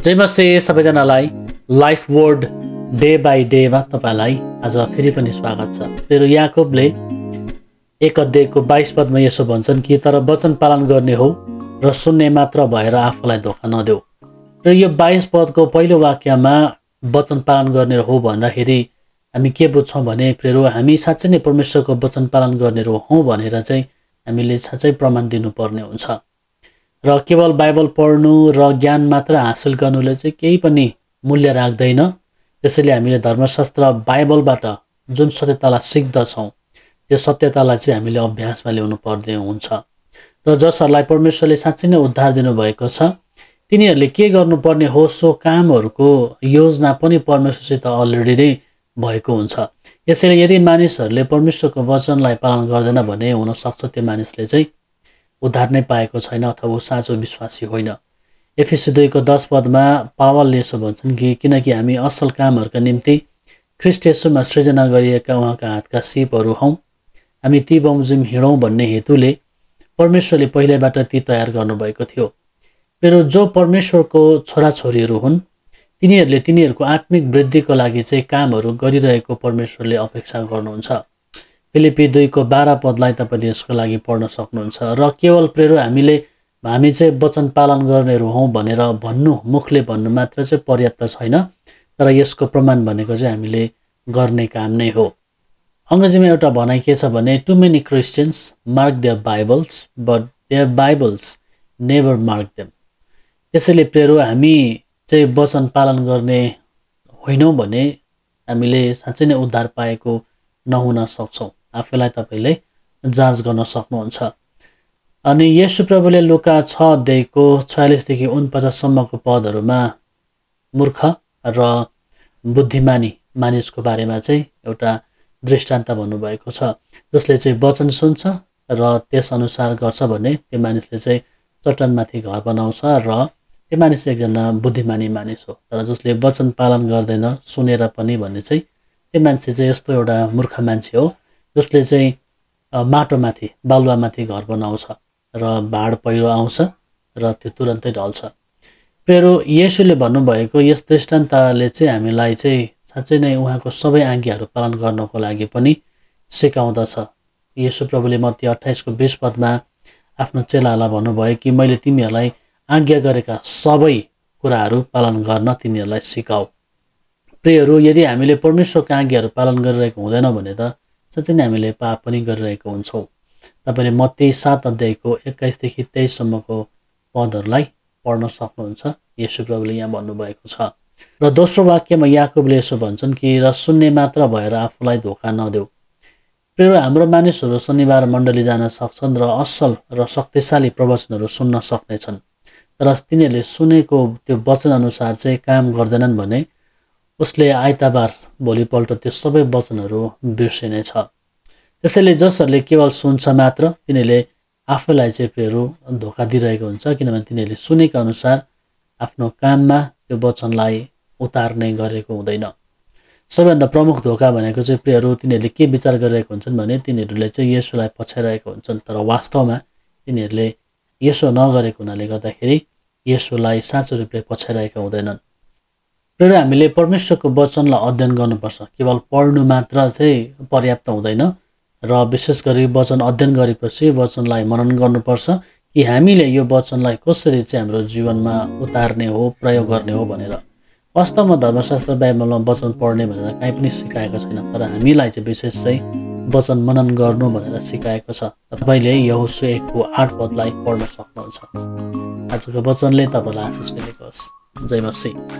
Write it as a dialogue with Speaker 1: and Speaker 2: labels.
Speaker 1: जय मसिह सबैजनालाई life word day by डेमा तपाईँलाई आज फेरि पनि स्वागत छ। मेरो याकोबले 1 अध्यायको 22 पदमा यसो भन्छन् कि तर वचन पालन गर्ने हो र सुन्ने मात्र भएर आफूलाई धोका नदेऊ। र यो 22 पदको पहिलो वाक्यमा वचन पालन गर्ने हो भन्दाखेरि हामी के बुझ्छौँ भने प्रेरो हामी साँच्चै नै परमेश्वरको वचन पालन गर्ने हौँ भनेर चाहिँ हामीले साँच्चै प्रमाण दिनुपर्ने हुन्छ। र केवल बाइबल पढ्नु र ज्ञान मात्र हासिल गर्नुले चाहिँ केही पनि मूल्य राख्दैन। त्यसैले हामीले धर्मशास्त्र बाइबलबाट जुन सत्यतालाई सिक्दछौँ त्यो सत्यतालाई चाहिँ हामीले अभ्यासमा ल्याउनु पर्ने हुन्छ। र जसहरूलाई परमेश्वरले साँच्चै नै उद्धार दिनुभएको छ तिनीहरूले के गर्नुपर्ने हो सो कामहरूको योजना पनि परमेश्वरसित अलरेडी नै भएको हुन्छ। यसैले यदि मानिसहरूले परमेश्वरको वचनलाई पालन गर्दैन भने हुनसक्छ त्यो मानिसले चाहिँ उद्धार नै पाएको छैन अथवा ऊ साँचो विश्वासी होइन। एफिसी 2:10 पदमा पावलले यसो भन्छन् कि किनकि हामी असल कामहरूका निम्ति ख्रीष्ट येशूमा सृजना गरिएका उहाँका हातका सिपहरू हौँ। हामी ती बमोजिम हिँडौँ भन्ने हेतुले परमेश्वरले पहिल्यैबाट ती तयार गर्नुभएको थियो। मेरो जो परमेश्वरको छोराछोरीहरू हुन् तिनीहरूले तिनीहरूको आत्मिक वृद्धिको लागि चाहिँ कामहरू गरिरहेको परमेश्वरले अपेक्षा गर्नुहुन्छ। फिलिपी 2:12 पदलाई तपाईँले यसको लागि पढ्न सक्नुहुन्छ। र केवल प्रेरो हामी चाहिँ वचन पालन गर्नेहरू हौँ भनेर भन्नु मुखले भन्नु मात्र चाहिँ पर्याप्त छैन, तर यसको प्रमाण भनेको चाहिँ हामीले गर्ने काम नै हो। अङ्ग्रेजीमा एउटा भनाइ के छ भने too many Christians mark their Bibles but their Bibles never mark them. त्यसैले प्रेरो हामी चाहिँ वचन पालन गर्ने होइनौँ भने हामीले साँच्चै नै उद्धार पाएको नहुन सक्छौँ। आफैलाई तपाईँले जाँच गर्न सक्नुहुन्छ। अनि येशू प्रभुले लुका 6:46-49 पदहरूमा मूर्ख र बुद्धिमानी मानिसको बारेमा चाहिँ एउटा दृष्टान्त भन्नुभएको छ। जसले चाहिँ वचन सुन्छ र त्यसअनुसार गर्छ भने त्यो मानिसले चाहिँ चट्टानमाथि घर बनाउँछ र त्यो मानिस एकजना बुद्धिमानी मानिस हो। तर जसले वचन पालन गर्दैन सुनेर पनि भने चाहिँ त्यो मान्छे चाहिँ यस्तो एउटा मूर्ख मान्छे हो जसले चाहिँ माटोमाथि बालुवामाथि घर बनाउँछ र बाढ पहिरो आउँछ र त्यो तुरन्तै ढल्छ। प्रेरो येशूले भन्नुभएको यस दृष्टान्तले चाहिँ हामीलाई चाहिँ साँच्चै नै उहाँको सबै आज्ञाहरू पालन गर्नको लागि पनि सिकाउँदछ। येशू प्रभुले मत्ती 28:20 पदमा आफ्नो चेलाहरूलाई भन्नुभयो कि मैले तिमीहरूलाई आज्ञा गरेका सबै कुराहरू पालन गर्न तिनीहरूलाई सिकाऊ। प्रियहरू यदि हामीले परमेश्वरको आज्ञाहरू पालन गरिरहेको हुँदैनौँ भने त साँच्चै नै हामीले पाप पनि गरिरहेको हुन्छौँ। तपाईँले मत्ती 7:21-23 पदहरूलाई पढ्न सक्नुहुन्छ। येशू प्रभुले यहाँ भन्नुभएको छ। र दोस्रो वाक्यमा याकोबले यसो भन्छन् कि र सुन्ने मात्र भएर आफूलाई धोका नदेऊ। प्रिय हाम्रो मानिसहरू शनिबार मण्डली जान सक्छन् र असल र शक्तिशाली प्रवचनहरू सुन्न सक्नेछन्, तर तिनीहरूले सुनेको त्यो वचन अनुसार चाहिँ काम गर्दैनन् भने उसले आइतबार भोलिपल्ट त्यो सबै वचनहरू बिर्सिनेछ। त्यसैले जसहरूले केवल सुन्छ मात्र तिनीहरूले आफैलाई चाहिँ प्रेरो धोका दिइरहेको हुन्छ, किनभने तिनीहरूले सुनेको अनुसार आफ्नो काममा त्यो वचनलाई उतार्ने गरेको हुँदैन। सबैभन्दा प्रमुख धोका भनेको चाहिँ प्रेरो तिनीहरूले के विचार गरिरहेको हुन्छन् भने तिनीहरूले चाहिँ येशूलाई पछ्याइरहेको हुन्छन्, तर वास्तवमा तिनीहरूले यसो नगरेको हुनाले गर्दाखेरि येशूलाई साँचो रूपले पछ्याइरहेका हुँदैनन्। प्रेरो हामीले परमेश्वरको वचनलाई अध्ययन गर्नुपर्छ। केवल पढ्नु मात्र चाहिँ पर्याप्त हुँदैन र विशेष गरी वचन अध्ययन गरेपछि वचनलाई मनन गर्नुपर्छ कि हामीले यो वचनलाई कसरी चाहिँ हाम्रो जीवनमा उतार्ने हो, प्रयोग गर्ने हो भनेर। वास्तवमा धर्मशास्त्र बाइबलमा वचन पढ्ने भनेर काहीँ पनि सिकाएको छैन, तर हामीलाई चाहिँ विशेष चाहिँ वचन मनन गर्नु भनेर सिकाएको छ। तपाईँले यहोशुआ 1:8 पदलाई पढ्न सक्नुहुन्छ। आजको वचनले तपाईँलाई आशिष मिलेको होस्। जय मसीह।